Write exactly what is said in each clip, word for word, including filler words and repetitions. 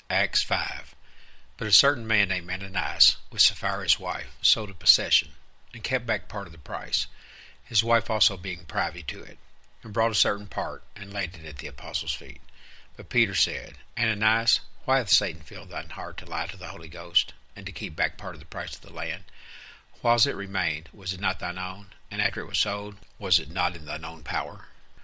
Acts five. But a certain man named Ananias, with Sapphira his wife, sold a possession, and kept back part of the price, his wife also being privy to it, and brought a certain part, and laid it at the apostles' feet. But Peter said, Ananias, why hath Satan filled thine heart to lie to the Holy Ghost, and to keep back part of the price of the land? Whiles it remained, was it not thine own? And after it was sold, was it not in thine own power?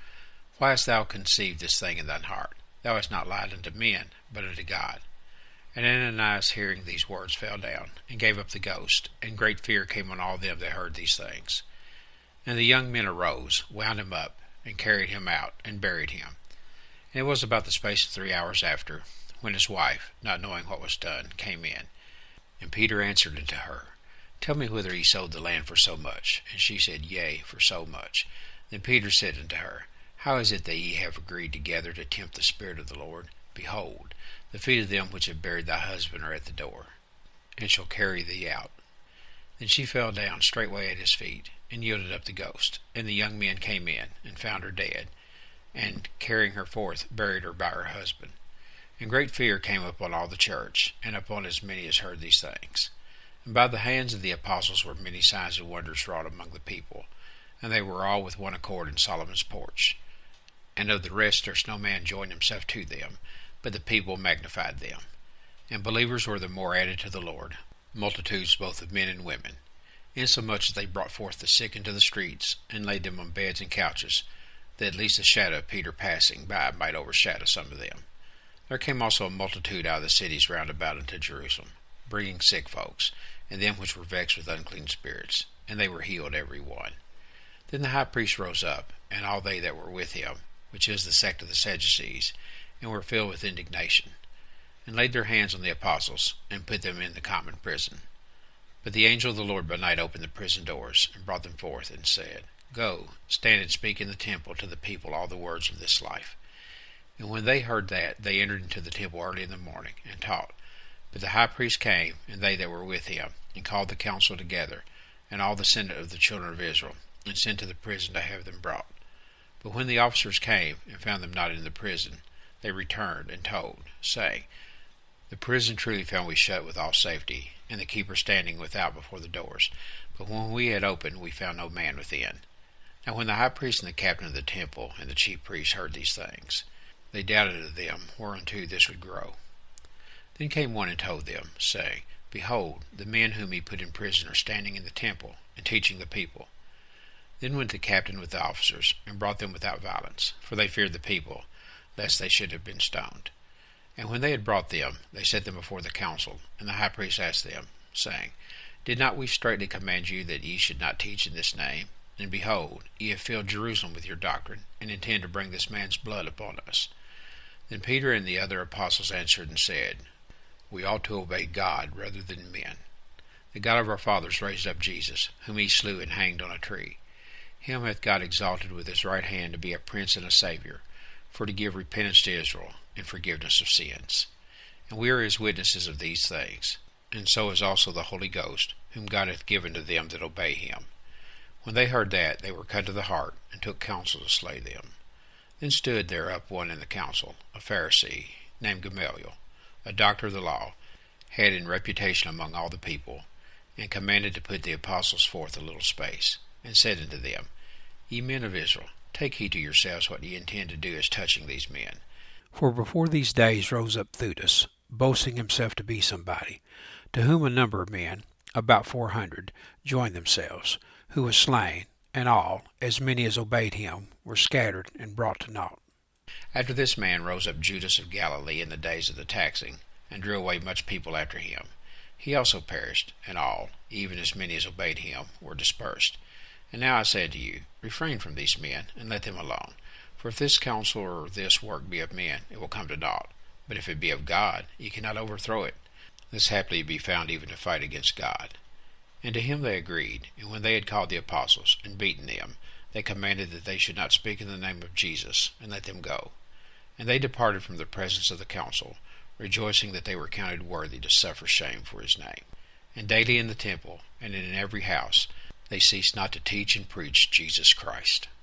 Why hast thou conceived this thing in thine heart? Thou hast not lied unto men, but unto God. And Ananias, hearing these words, fell down, and gave up the ghost, and great fear came on all them that heard these things. And the young men arose, wound him up, and carried him out, and buried him. And it was about the space of three hours after, when his wife, not knowing what was done, came in. And Peter answered unto her, Tell me whither ye sold the land for so much. And she said, Yea, for so much. Then Peter said unto her, How is it that ye have agreed together to tempt the Spirit of the Lord? Behold, the feet of them which have buried thy husband are at the door, and shall carry thee out. Then she fell down straightway at his feet, and yielded up the ghost. And the young men came in, and found her dead, and carrying her forth, buried her by her husband. And great fear came upon all the church, and upon as many as heard these things. And by the hands of the apostles were many signs and wonders wrought among the people, and they were all with one accord in Solomon's porch. And of the rest durst no man join himself to them, but the people magnified them. And believers were the more added to the Lord, multitudes both of men and women, insomuch as they brought forth the sick into the streets, and laid them on beds and couches, that at least the shadow of Peter passing by might overshadow some of them. There came also a multitude out of the cities round about unto Jerusalem, bringing sick folks, and them which were vexed with unclean spirits, and they were healed every one. Then the high priest rose up, and all they that were with him, which is the sect of the Sadducees, and were filled with indignation, and laid their hands on the apostles, and put them in the common prison. But the angel of the Lord by night opened the prison doors, and brought them forth, and said, Go, stand and speak in the temple to the people all the words of this life. And when they heard that, they entered into the temple early in the morning, and taught. But the high priest came, and they that were with him, and called the council together, and all the senate of the children of Israel, and sent to the prison to have them brought. But when the officers came, and found them not in the prison, they returned and told, saying, The prison truly found we shut with all safety, and the keeper standing without before the doors. But when we had opened, we found no man within. Now when the high priest and the captain of the temple and the chief priests heard these things, they doubted of them whereunto this would grow. Then came one and told them, saying, Behold, the men whom he put in prison are standing in the temple, and teaching the people. Then went the captain with the officers, and brought them without violence, for they feared the people, lest they should have been stoned. And when they had brought them, they set them before the council. And the high priest asked them, saying, Did not we straitly command you that ye should not teach in this name? And behold, ye have filled Jerusalem with your doctrine, and intend to bring this man's blood upon us. Then Peter and the other apostles answered and said, We ought to obey God rather than men. The God of our fathers raised up Jesus, whom he slew and hanged on a tree. Him hath God exalted with his right hand to be a prince and a Saviour, for to give repentance to Israel, and forgiveness of sins. And we are his witnesses of these things, and so is also the Holy Ghost, whom God hath given to them that obey him. When they heard that, they were cut to the heart, and took counsel to slay them. Then stood there up one in the council, a Pharisee, named Gamaliel, a doctor of the law, had in reputation among all the people, and commanded to put the apostles forth a little space, and said unto them, Ye men of Israel, take heed to yourselves what ye intend to do as touching these men. For before these days rose up Theudas, boasting himself to be somebody, to whom a number of men, about four hundred, joined themselves, who was slain, and all, as many as obeyed him, were scattered and brought to naught. After this man rose up Judas of Galilee in the days of the taxing, and drew away much people after him. He also perished, and all, even as many as obeyed him, were dispersed. And now I say unto you, refrain from these men, and let them alone. For if this counsel or this work be of men, it will come to naught. But if it be of God, ye cannot overthrow it, lest haply ye be found even to fight against God. And to him they agreed, and when they had called the apostles, and beaten them, they commanded that they should not speak in the name of Jesus, and let them go. And they departed from the presence of the council, rejoicing that they were counted worthy to suffer shame for his name. And daily in the temple, and in every house, they ceased not to teach and preach Jesus Christ.